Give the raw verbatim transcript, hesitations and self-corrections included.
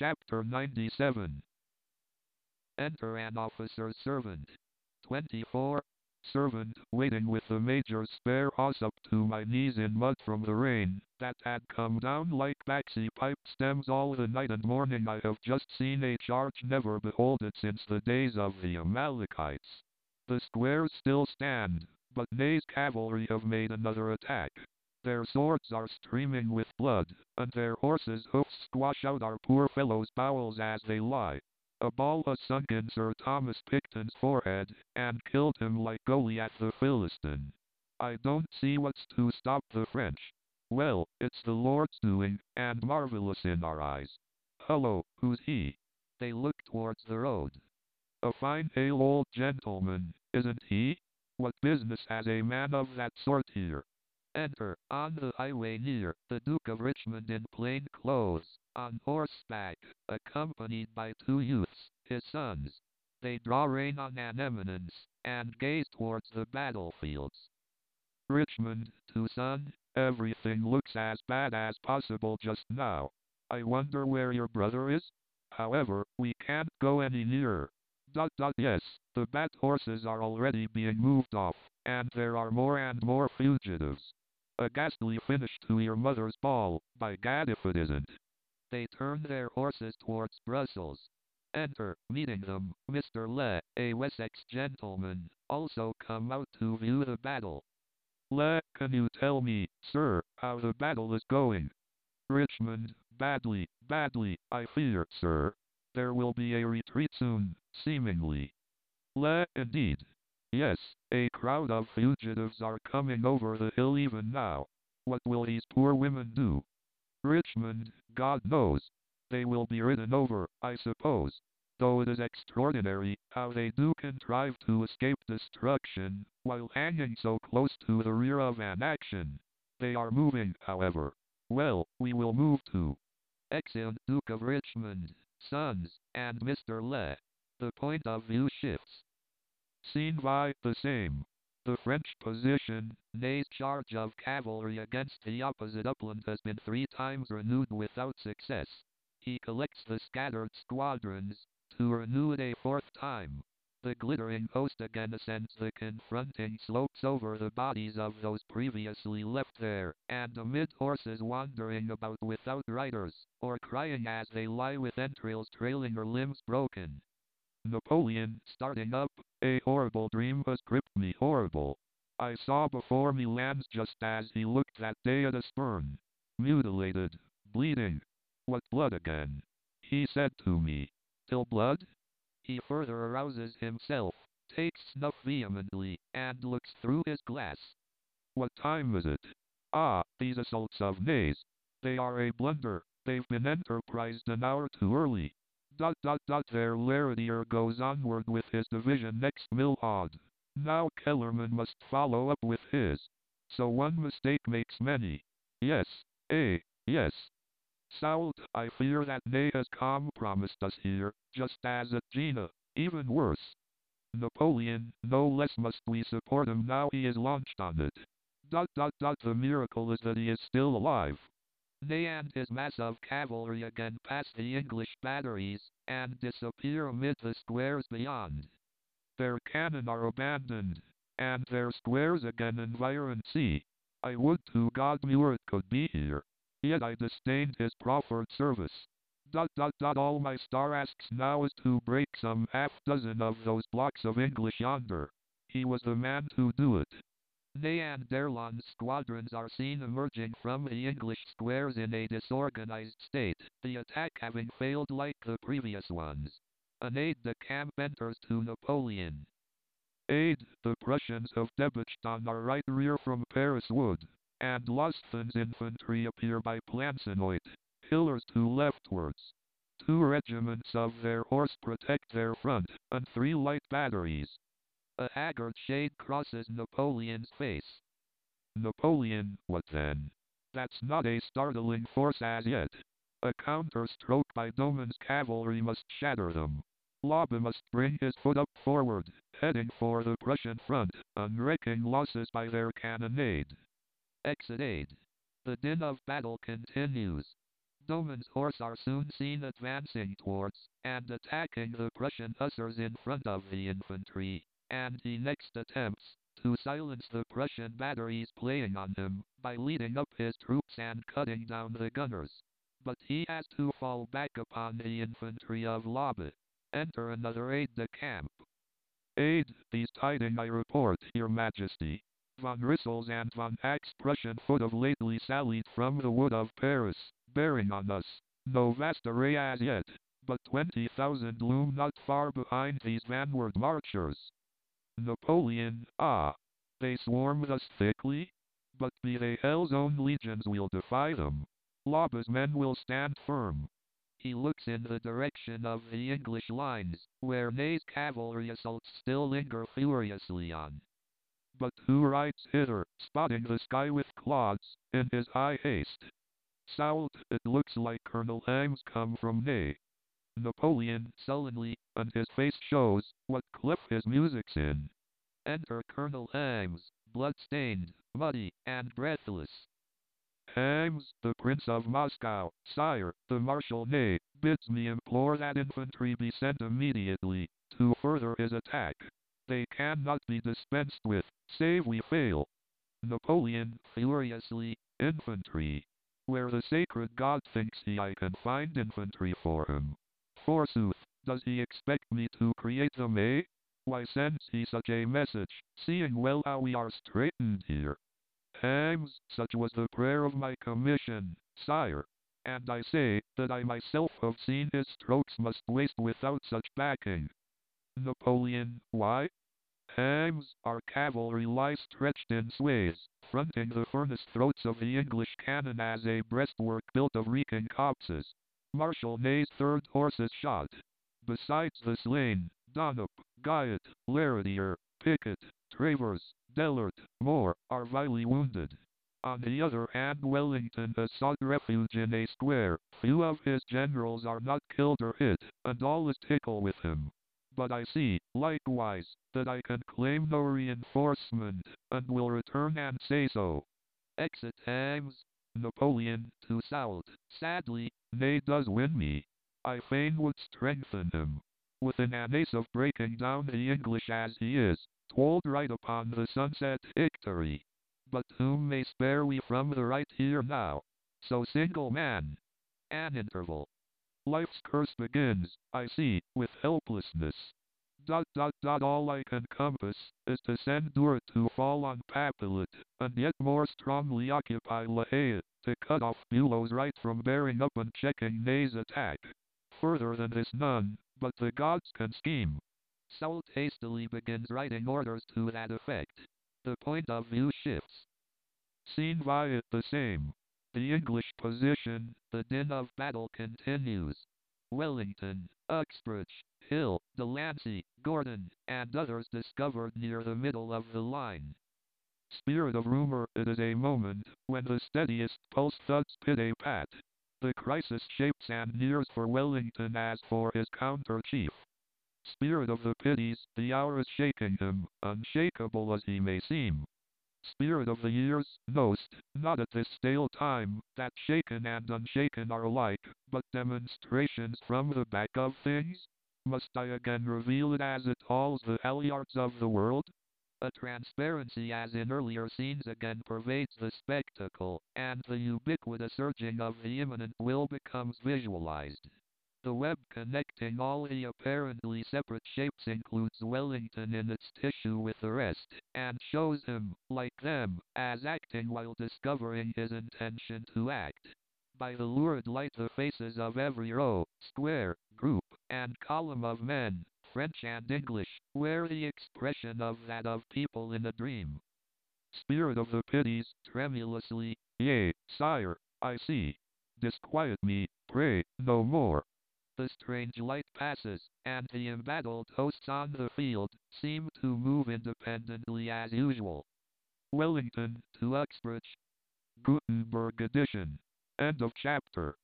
Chapter ninety-seven. Enter an officer's servant. twenty-four. Servant, waiting with the major's spare horse up to my knees in mud from the rain, that had come down like baxy pipe stems all the night and morning. I have just seen a charge never beholded since the days of the Amalekites. The squares still stand, but Ney's cavalry have made another attack. Their swords are streaming with blood, and their horses' hoofs squash out our poor fellows' bowels as they lie. A ball has sunk in Sir Thomas Picton's forehead, and killed him like Goliath the Philistine. I don't see what's to stop the French. Well, it's the Lord's doing, and marvelous in our eyes. Hullo, who's he? They look towards the road. A fine hale old gentleman, isn't he? What business has a man of that sort here? Enter, on the highway near, the Duke of Richmond in plain clothes, on horseback, accompanied by two youths, his sons. They draw rein on an eminence, and gaze towards the battlefields. Richmond, to son, everything looks as bad as possible just now. I wonder where your brother is? However, we can't go any nearer. Dot dot yes, the bat horses are already being moved off, and there are more and more fugitives. A ghastly finish to your mother's ball, by gad if it isn't. They turn their horses towards Brussels. Enter, meeting them, Mister Le, a Wessex gentleman, also come out to view the battle. Le, can you tell me, sir, how the battle is going? Richmond, badly, badly, I fear, sir. There will be a retreat soon, seemingly. Le, indeed. Yes, a crowd of fugitives are coming over the hill even now. What will these poor women do? Richmond, God knows. They will be ridden over, I suppose. Though it is extraordinary how they do contrive to escape destruction, while hanging so close to the rear of an action. They are moving, however. Well, we will move too. Excellent Duke of Richmond, sons, and Mister Le. The point of view shifts. Scene by the same. The French position, Ney's charge of cavalry against the opposite upland has been three times renewed without success. He collects the scattered squadrons, to renew it a fourth time. The glittering host again ascends the confronting slopes over the bodies of those previously left there, and amid horses wandering about without riders, or crying as they lie with entrails trailing or limbs broken. Napoleon, starting up, a horrible dream has gripped me, horrible. I saw before me lands just as he looked that day at Aspern. Mutilated, bleeding. What blood again? He said to me. Till blood? He further arouses himself, takes snuff vehemently, and looks through his glass. What time is it? Ah, these assaults of Ney's. They are a blunder, they've been enterprised an hour too early. Dot dot dot their Laradier goes onward with his division next Milhaud. Now Kellerman must follow up with his. So one mistake makes many. Yes, eh, yes. Soult, I fear that Ney has compromised us here, just as at Jena, even worse. Napoleon, no less must we support him now he is launched on it. Dot dot dot the miracle is that he is still alive. Ney and his mass of cavalry again pass the English batteries, and disappear amid the squares beyond. Their cannon are abandoned, and their squares again environ sea. I would to God Murat could be here, yet I disdained his proffered service. Dot dot dot all my star asks now is to break some half dozen of those blocks of English yonder. He was the man to do it. Ney and d'Erlon's squadrons are seen emerging from the English squares in a disorganized state, the attack having failed like the previous ones. An aide-de-camp enters to Napoleon. Aide, the Prussians have debouched on our right rear from Paris Wood, and Losthen's infantry appear by Plancenoit, Hiller's to leftwards. Two regiments of their horse protect their front, and three light batteries. A haggard shade crosses Napoleon's face. Napoleon, what then? That's not a startling force as yet. A counter-stroke by Doman's cavalry must shatter them. Lobbe must bring his foot up forward, heading for the Prussian front, unwrecking losses by their cannonade. Exit aid. The din of battle continues. Doman's horse are soon seen advancing towards, and attacking the Prussian hussars in front of the infantry, and he next attempts to silence the Prussian batteries playing on him by leading up his troops and cutting down the gunners. But he has to fall back upon the infantry of Lobbe. Enter another aide-de-camp. Aide, these tidings I report, your majesty. Von Rissels and von Ack's Prussian foot have lately sallied from the wood of Paris, bearing on us no vast array as yet, but twenty thousand loom not far behind these vanward marchers. Napoleon, ah, they swarm thus thickly? But be they hell's own legions, we'll defy them. Lobbe's men will stand firm. He looks in the direction of the English lines, where Ney's cavalry assaults still linger furiously on. But who rides hither, spotting the sky with clods, in his high haste? Soult, it looks like Colonel Ames come from Ney. Napoleon, sullenly, and his face shows what cliff his music's in. Enter Colonel Ames, blood-stained, muddy, and breathless. Ames, the Prince of Moscow, sire, the Marshal Ney, bids me implore that infantry be sent immediately, to further his attack. They cannot be dispensed with, save we fail. Napoleon, furiously, infantry. Where the sacred God thinks he I can find infantry for him. Forsooth, does he expect me to create them, eh? Why sends he such a message, seeing well how we are straitened here? Ames, such was the prayer of my commission, sire. And I say, that I myself have seen his strokes must waste without such backing. Napoleon, why? Ames, our cavalry lies stretched in sways, fronting the furnace throats of the English cannon as a breastwork built of reeking copses. Marshal Ney's third horse is shot. Besides the slain, Donop, Guyot, Laridier, Pickett, Travers, Dellert, Moore, are vilely wounded. On the other hand, Wellington has sought refuge in a square. Few of his generals are not killed or hit, and all is tickle with him. But I see, likewise, that I can claim no reinforcement, and will return and say so. Exit Ames. Napoleon, to Soult. Sadly, Ney does win me. I fain would strengthen him. Within an ace of breaking down the English as he is, told right upon the sunset victory. But whom may spare we from the right here now? So single man. An interval. Life's curse begins, I see, with helplessness. Dot dot dot all I can compass, is to send Duret to fall on Papelet, and yet more strongly occupy La Haye, to cut off Bülow's right from bearing up and checking Ney's attack. Further than this none, but the gods can scheme. Soult hastily begins writing orders to that effect. The point of view shifts. Scene via the same. The English position, the din of battle continues. Wellington, Uxbridge, Hill, Delancey, Gordon, and others discovered near the middle of the line. Spirit of rumor, it is a moment when the steadiest pulse thuds pit-a-pat. The crisis shapes and nears for Wellington as for his counter-chief. Spirit of the pities, the hour is shaking him, unshakable as he may seem. Spirit of the years, knowst, not at this stale time, that shaken and unshaken are alike, but demonstrations from the back of things? Must I again reveal it as it halls the halliards of the world? A transparency as in earlier scenes again pervades the spectacle, and the ubiquitous urging of the imminent will becomes visualized. The web connecting all the apparently separate shapes includes Wellington in its tissue with the rest, and shows him, like them, as acting while discovering his intention to act. By the lurid light the faces of every row, square, group, and column of men, French and English, wear the expression of that of people in a dream. Spirit of the pities, tremulously, yea, sire, I see. Disquiet me, pray, no more. The strange light passes, and the embattled hosts on the field seem to move independently as usual. Wellington to Uxbridge. Gutenberg edition. End of chapter.